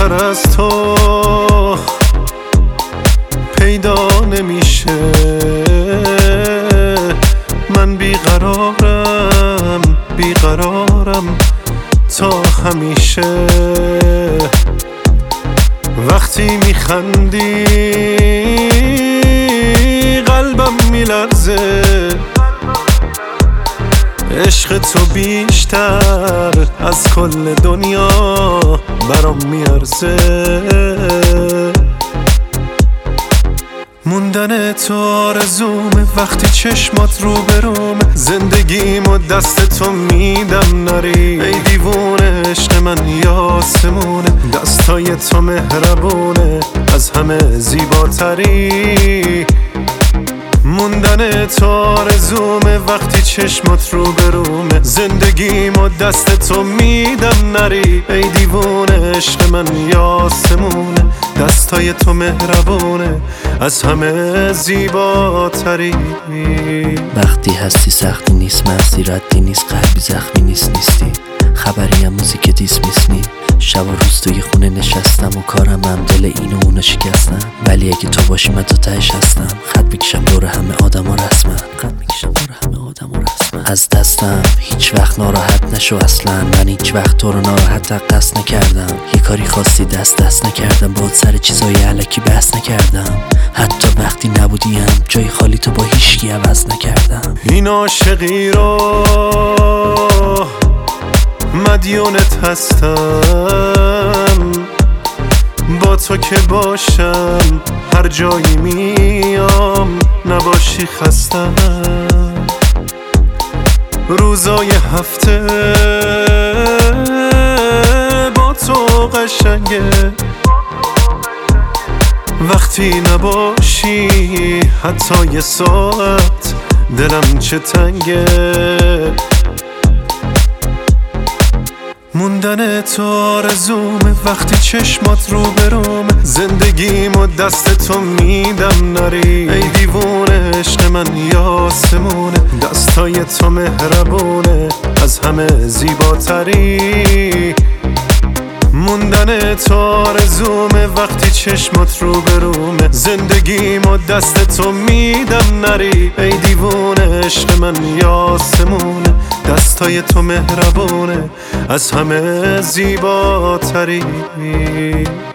زیباتر از تو پیدا نمیشه. من بیقرارم تا همیشه. وقتی میخندی قلبم میلرزه، عشق تو بیشتر از کل دنیا برام میارزه. موندن تو آرزومه، وقتی چشمات رو بروم زندگیمو دست تو میدم نری. ای دیوونه عشق من یاسمونه، دستای تو مهربونه از همه زیباتری. موندن تو آرزومه، وقتی چشمات رو برومه زندگیمو دست تو میدم نری. ای دیوونه عشق من یاسمونه، دستای تو مهربونه از همه زیباتری. وقتی هستی سختی نیست، مغزی ردی نیست، قلبی زخمی نیستی. خبری هم موزیک دیس میسنی. شب و روز توی خونه نشستم و کارم هم دل اینو اونو شکستم. ولی اگه تو باشی من تا تهش هستم. خط میکشم دور همه آدما رسمن. از دستم هیچ وقت ناراحت نشو اصلا. من هیچ وقت تو رو ناراحت قصد نکردم. یه کاری خواستی دست نکردم. باید سر چیزای علکی بحث نکردم. حتی وقتی نبودیم جای خالی تو با هیچکی عوض نکردم. این عاشقی رو مدیونت هستم، با تو که باشم هر جایی میام نباشی خستم. روزای هفته با تو قشنگه، وقتی نباشی حتی یه ساعت دلم چه تنگه. موندن تو آرزومه، وقتی چشمات رو برومه زندگیمو دست تو میدم نری. ای دیوونه عشق من یاسمونه، دستای تو مهربونه از همه زیباتری. موندن تو آرزومه، وقتی چشمات رو برومه زندگیمو دست تو میدم نری. ای دیوونه عشق من یاسمونه، دستای تو مهربونه از همه زیباتری.